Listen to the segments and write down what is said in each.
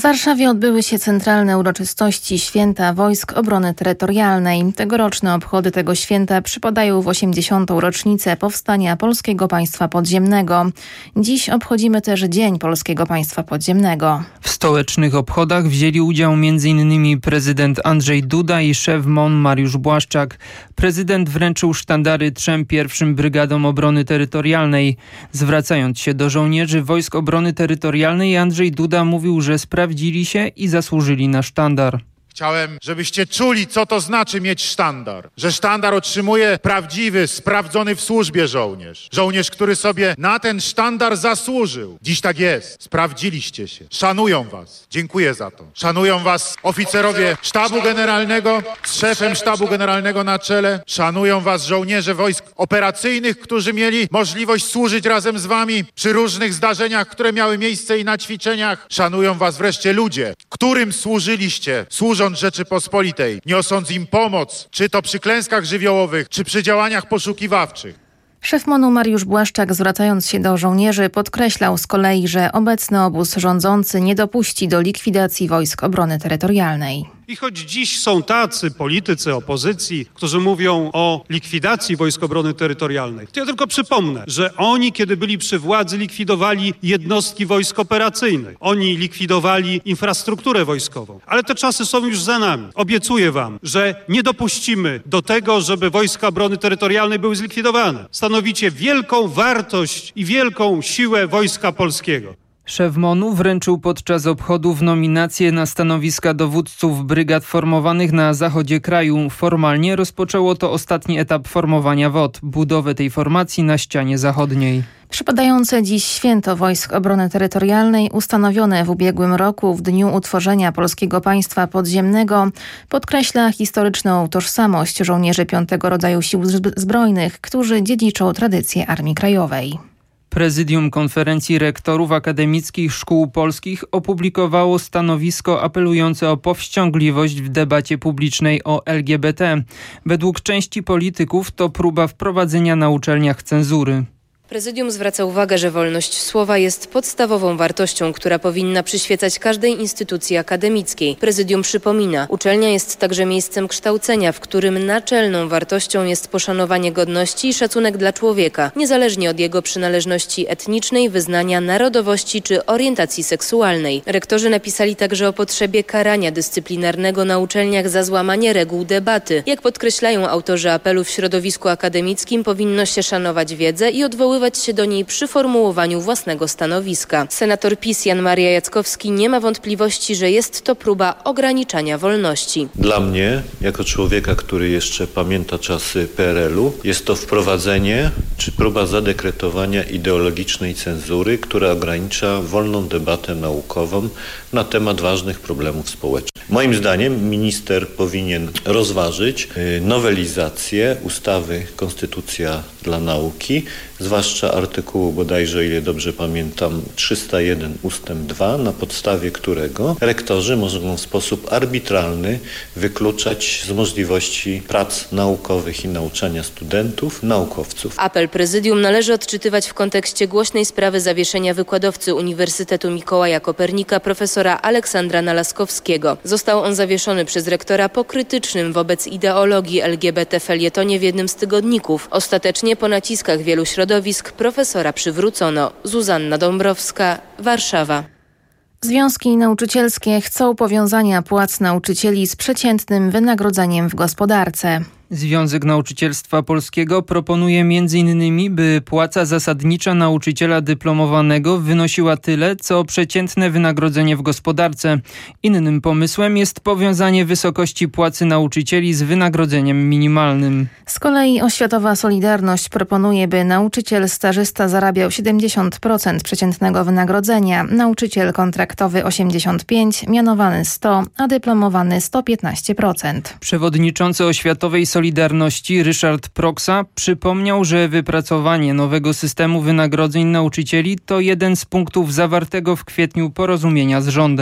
Warszawie odbyły się centralne uroczystości Święta Wojsk Obrony Terytorialnej. Tegoroczne obchody tego święta przypadają w 80. rocznicę powstania Polskiego Państwa Podziemnego. Dziś obchodzimy też Dzień Polskiego Państwa Podziemnego. W stołecznych obchodach wzięli udział m.in. prezydent Andrzej Duda i szef MON Mariusz Błaszczak. Prezydent wręczył sztandary 3 pierwszym Brygadom Obrony Terytorialnej. Zwracając się do żołnierzy Wojsk Obrony Terytorialnej, Andrzej Duda mówił, że sprawdzili się i zasłużyli na sztandar. Chciałem, żebyście czuli, co to znaczy mieć sztandar. Że sztandar otrzymuje prawdziwy, sprawdzony w służbie żołnierz. Żołnierz, który sobie na ten sztandar zasłużył. Dziś tak jest. Sprawdziliście się. Szanują was. Dziękuję za to. Szanują was oficerowie Sztabu Generalnego z szefem Sztabu Generalnego na czele. Szanują was żołnierze wojsk operacyjnych, którzy mieli możliwość służyć razem z wami przy różnych zdarzeniach, które miały miejsce i na ćwiczeniach. Szanują was wreszcie ludzie, którym służyliście, służąc Rzeczypospolitej, niosąc im pomoc, czy to przy klęskach żywiołowych, czy przy działaniach poszukiwawczych. Szef MON-u Mariusz Błaszczak, zwracając się do żołnierzy, podkreślał z kolei, że obecny obóz rządzący nie dopuści do likwidacji Wojsk Obrony Terytorialnej. I choć dziś są tacy politycy opozycji, którzy mówią o likwidacji Wojsk Obrony Terytorialnej, to ja tylko przypomnę, że oni, kiedy byli przy władzy, likwidowali jednostki wojsk operacyjnych. Oni likwidowali infrastrukturę wojskową. Ale te czasy są już za nami. Obiecuję wam, że nie dopuścimy do tego, żeby Wojska Obrony Terytorialnej były zlikwidowane. Stanowicie wielką wartość i wielką siłę Wojska Polskiego. Szef MON-u wręczył podczas obchodów nominacje na stanowiska dowódców brygad formowanych na zachodzie kraju. Formalnie rozpoczęło to ostatni etap formowania WOT, budowę tej formacji na ścianie zachodniej. Przypadające dziś Święto Wojsk Obrony Terytorialnej, ustanowione w ubiegłym roku w dniu utworzenia Polskiego Państwa Podziemnego, podkreśla historyczną tożsamość żołnierzy 5. rodzaju sił zbrojnych, którzy dziedziczą tradycję Armii Krajowej. Prezydium Konferencji Rektorów Akademickich Szkół Polskich opublikowało stanowisko apelujące o powściągliwość w debacie publicznej o LGBT. Według części polityków to próba wprowadzenia na uczelniach cenzury. Prezydium zwraca uwagę, że wolność słowa jest podstawową wartością, która powinna przyświecać każdej instytucji akademickiej. Prezydium przypomina, uczelnia jest także miejscem kształcenia, w którym naczelną wartością jest poszanowanie godności i szacunek dla człowieka, niezależnie od jego przynależności etnicznej, wyznania, narodowości czy orientacji seksualnej. Rektorzy napisali także o potrzebie karania dyscyplinarnego na uczelniach za złamanie reguł debaty. Jak podkreślają autorzy apelu, w środowisku akademickim powinno się szanować wiedzę i odwoływać się do niej przy formułowaniu własnego stanowiska. Senator PiS Jan Maria Jackowski nie ma wątpliwości, że jest to próba ograniczania wolności. Dla mnie, jako człowieka, który jeszcze pamięta czasy PRL-u, jest to wprowadzenie czy próba zadekretowania ideologicznej cenzury, która ogranicza wolną debatę naukową na temat ważnych problemów społecznych. Moim zdaniem minister powinien rozważyć nowelizację ustawy Konstytucja dla nauki, zwłaszcza artykułu bodajże, o ile dobrze pamiętam, 301 ustęp 2, na podstawie którego rektorzy mogą w sposób arbitralny wykluczać z możliwości prac naukowych i nauczania studentów, naukowców. Apel prezydium należy odczytywać w kontekście głośnej sprawy zawieszenia wykładowcy Uniwersytetu Mikołaja Kopernika profesora Aleksandra Nalaskowskiego. Został on zawieszony przez rektora po krytycznym wobec ideologii LGBT felietonie w jednym z tygodników. Ostatecznie po naciskach wielu środowisk profesora przywrócono. Zuzanna Dąbrowska, Warszawa. Związki nauczycielskie chcą powiązania płac nauczycieli z przeciętnym wynagrodzeniem w gospodarce. Związek Nauczycielstwa Polskiego proponuje m.in., by płaca zasadnicza nauczyciela dyplomowanego wynosiła tyle, co przeciętne wynagrodzenie w gospodarce. Innym pomysłem jest powiązanie wysokości płacy nauczycieli z wynagrodzeniem minimalnym. Z kolei Oświatowa Solidarność proponuje, by nauczyciel stażysta zarabiał 70% przeciętnego wynagrodzenia, nauczyciel kontraktowy 85%, mianowany 100%, a dyplomowany 115%. Przewodniczący Oświatowej Solidarności Ryszard Proksa przypomniał, że wypracowanie nowego systemu wynagrodzeń nauczycieli to jeden z punktów zawartego w kwietniu porozumienia z rządem.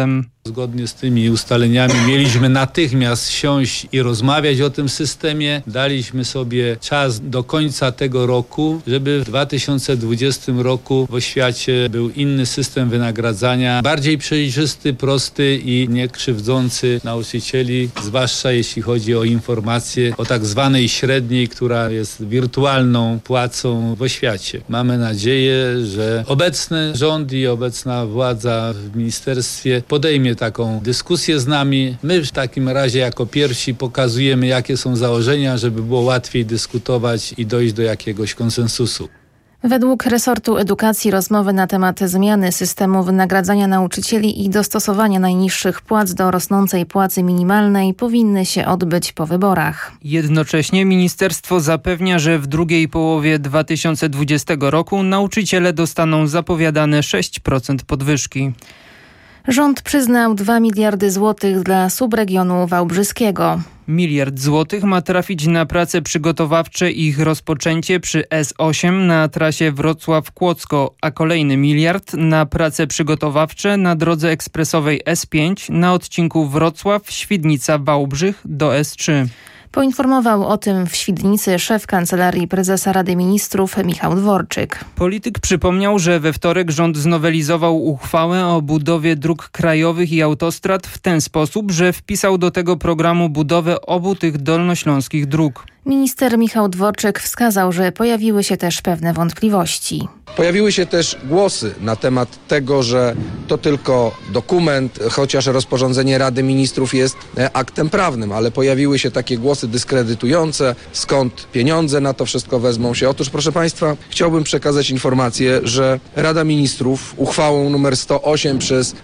Zgodnie z tymi ustaleniami mieliśmy natychmiast siąść i rozmawiać o tym systemie. Daliśmy sobie czas do końca tego roku, żeby w 2020 roku w oświacie był inny system wynagradzania, bardziej przejrzysty, prosty i nie krzywdzący nauczycieli, zwłaszcza jeśli chodzi o informacje o tak zwanej średniej, która jest wirtualną płacą w oświacie. Mamy nadzieję, że obecny rząd i obecna władza w ministerstwie podejmie taką dyskusję z nami. My w takim razie jako pierwsi pokazujemy, jakie są założenia, żeby było łatwiej dyskutować i dojść do jakiegoś konsensusu. Według resortu edukacji rozmowy na temat zmiany systemu wynagradzania nauczycieli i dostosowania najniższych płac do rosnącej płacy minimalnej powinny się odbyć po wyborach. Jednocześnie ministerstwo zapewnia, że w drugiej połowie 2020 roku nauczyciele dostaną zapowiadane 6% podwyżki. Rząd przyznał 2 miliardy złotych dla subregionu wałbrzyskiego. 1 miliard złotych ma trafić na prace przygotowawcze i ich rozpoczęcie przy S8 na trasie Wrocław-Kłodzko, a kolejny 1 miliard na prace przygotowawcze na drodze ekspresowej S5 na odcinku Wrocław-Świdnica-Wałbrzych do S3. Poinformował o tym w Świdnicy szef Kancelarii Prezesa Rady Ministrów Michał Dworczyk. Polityk przypomniał, że we wtorek rząd znowelizował uchwałę o budowie dróg krajowych i autostrad w ten sposób, że wpisał do tego programu budowę obu tych dolnośląskich dróg. Minister Michał Dworczyk wskazał, że pojawiły się też pewne wątpliwości. Pojawiły się też głosy na temat tego, że to tylko dokument, chociaż rozporządzenie Rady Ministrów jest aktem prawnym, ale pojawiły się takie głosy dyskredytujące, skąd pieniądze na to wszystko wezmą się. Otóż, proszę Państwa, chciałbym przekazać informację, że Rada Ministrów uchwałą nr 108 przez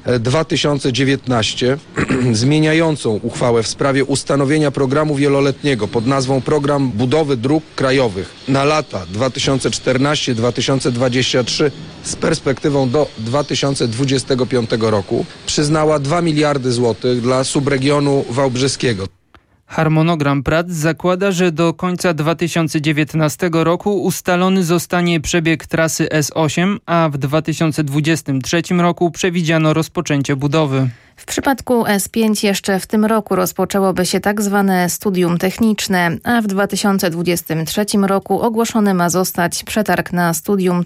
2019 zmieniającą uchwałę w sprawie ustanowienia programu wieloletniego pod nazwą Program Budowy Dróg Krajowych na lata 2014-2023 z perspektywą do 2025 roku przyznała 2 miliardy złotych dla subregionu wałbrzyskiego. Harmonogram prac zakłada, że do końca 2019 roku ustalony zostanie przebieg trasy S8, a w 2023 roku przewidziano rozpoczęcie budowy. W przypadku S5 jeszcze w tym roku rozpoczęłoby się tak zwane studium techniczne, a w 2023 roku ogłoszony ma zostać przetarg na studium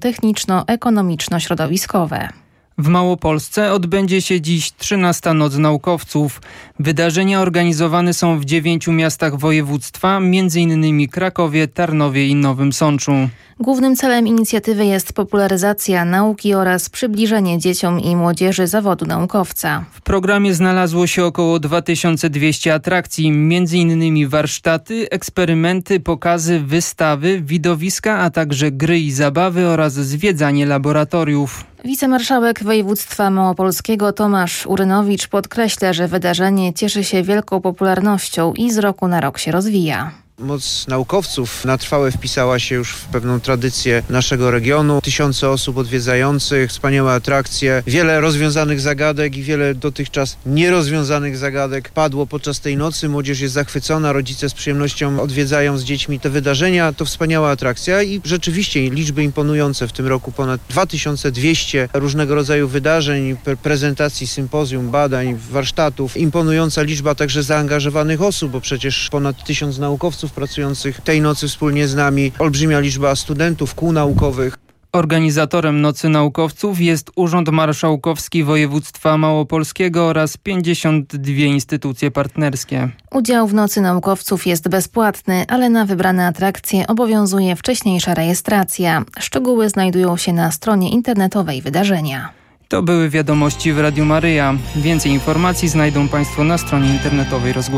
techniczno-ekonomiczno-środowiskowe. W Małopolsce odbędzie się dziś 13. Noc Naukowców. Wydarzenia organizowane są w 9 miastach województwa, m.in. Krakowie, Tarnowie i Nowym Sączu. Głównym celem inicjatywy jest popularyzacja nauki oraz przybliżenie dzieciom i młodzieży zawodu naukowca. W programie znalazło się około 2200 atrakcji, m.in. warsztaty, eksperymenty, pokazy, wystawy, widowiska, a także gry i zabawy oraz zwiedzanie laboratoriów. Wicemarszałek województwa małopolskiego Tomasz Urynowicz podkreśla, że wydarzenie cieszy się wielką popularnością i z roku na rok się rozwija. Moc naukowców na trwałe wpisała się już w pewną tradycję naszego regionu. Tysiące osób odwiedzających, wspaniałe atrakcje, wiele rozwiązanych zagadek i wiele dotychczas nierozwiązanych zagadek padło podczas tej nocy. Młodzież jest zachwycona, rodzice z przyjemnością odwiedzają z dziećmi te wydarzenia. To wspaniała atrakcja i rzeczywiście liczby imponujące. W tym roku ponad 2200 różnego rodzaju wydarzeń, prezentacji, sympozjum, badań, warsztatów. Imponująca liczba także zaangażowanych osób, bo przecież ponad 1000 naukowców pracujących tej nocy wspólnie z nami, olbrzymia liczba studentów, kół naukowych. Organizatorem Nocy Naukowców jest Urząd Marszałkowski Województwa Małopolskiego oraz 52 instytucje partnerskie. Udział w Nocy Naukowców jest bezpłatny, ale na wybrane atrakcje obowiązuje wcześniejsza rejestracja. Szczegóły znajdują się na stronie internetowej wydarzenia. To były wiadomości w Radiu Maryja. Więcej informacji znajdą Państwo na stronie internetowej rozgłosu.